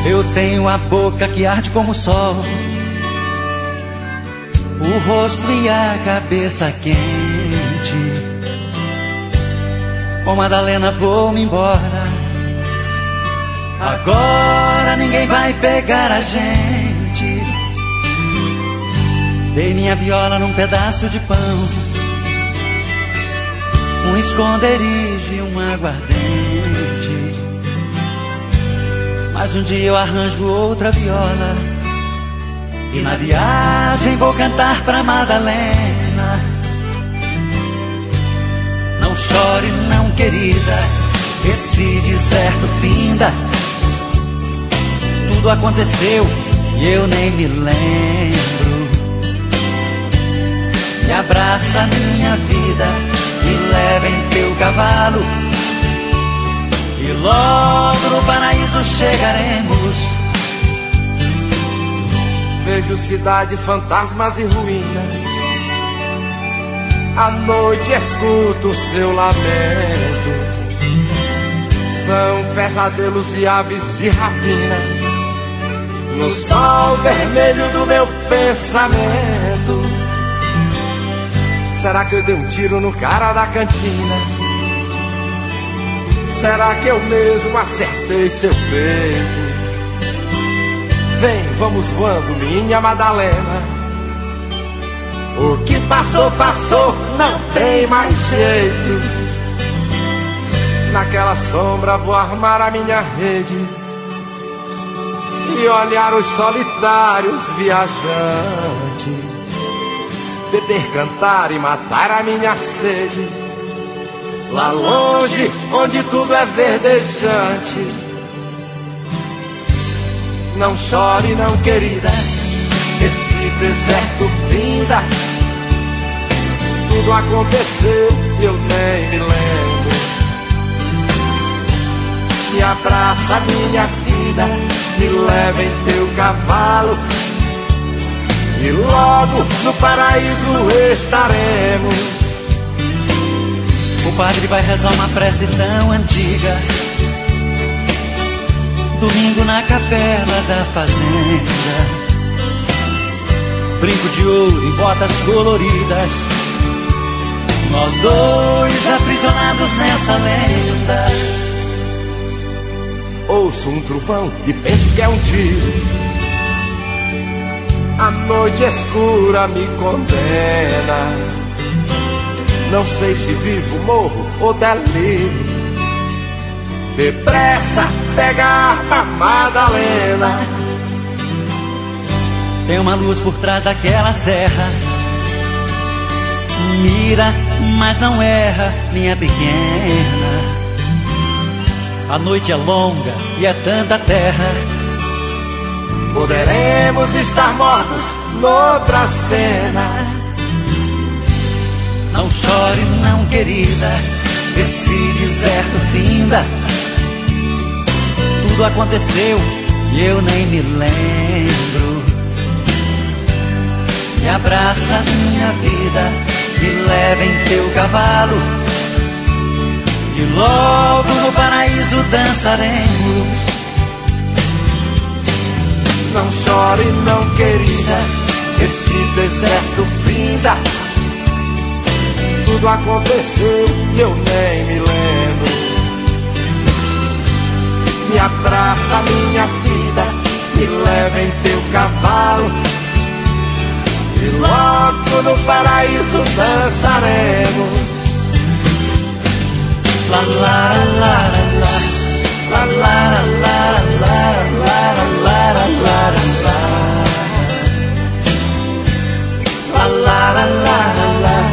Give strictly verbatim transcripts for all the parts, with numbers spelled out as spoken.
Eu tenho a boca que arde como o sol, o rosto e a cabeça quente. Com Madalena vou-me embora, agora ninguém vai pegar a gente. Dei minha viola num pedaço de pão, um esconderijo e um aguardente. Mas um dia eu arranjo outra viola e na viagem vou cantar pra Madalena. Não chore não, querida, esse deserto finda. Tudo aconteceu e eu nem me lembro. Me abraça minha vida, me leva em teu cavalo e logo no paraíso chegaremos. Vejo cidades, fantasmas e ruínas, à noite escuto o seu lamento. São pesadelos e aves de rapina no sol vermelho do meu pensamento. Será que eu dei um tiro no cara da cantina? Será que eu mesmo acertei seu peito? Vem, vamos voando, minha Madalena. O que passou, passou, não tem mais jeito. Naquela sombra vou armar a minha rede e olhar os solitários viajantes, beber, cantar e matar a minha sede. Lá longe, onde tudo é verdejante. Não chore não, querida, esse deserto finda. Tudo aconteceu e eu nem me lembro. Me abraça minha vida, me leva em teu cavalo e logo no paraíso estaremos. O padre vai rezar uma prece tão antiga, domingo na capela da fazenda. Brinco de ouro e botas coloridas, nós dois aprisionados nessa lenda. Ouço um trovão e penso que é um tiro. A noite escura me condena. Não sei se vivo, morro ou delírio. Depressa, pega a arma, Madalena. Tem uma luz por trás daquela serra, mira, mas não erra, minha pequena. A noite é longa e é tanta terra. Poderemos estar mortos noutra cena. Não chore não, querida, esse deserto finda. Tudo aconteceu e eu nem me lembro. Me abraça minha vida, me leva em teu cavalo e logo no paraíso dançaremos. Não chore não, querida, esse deserto finda. Tudo aconteceu e eu nem me lembro. Me abraça minha vida, me leva em teu cavalo e logo no paraíso dançaremos. La la la la la la la la la la la la la la la la la.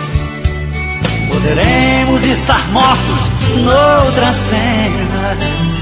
Poderemos estar mortos noutra cena.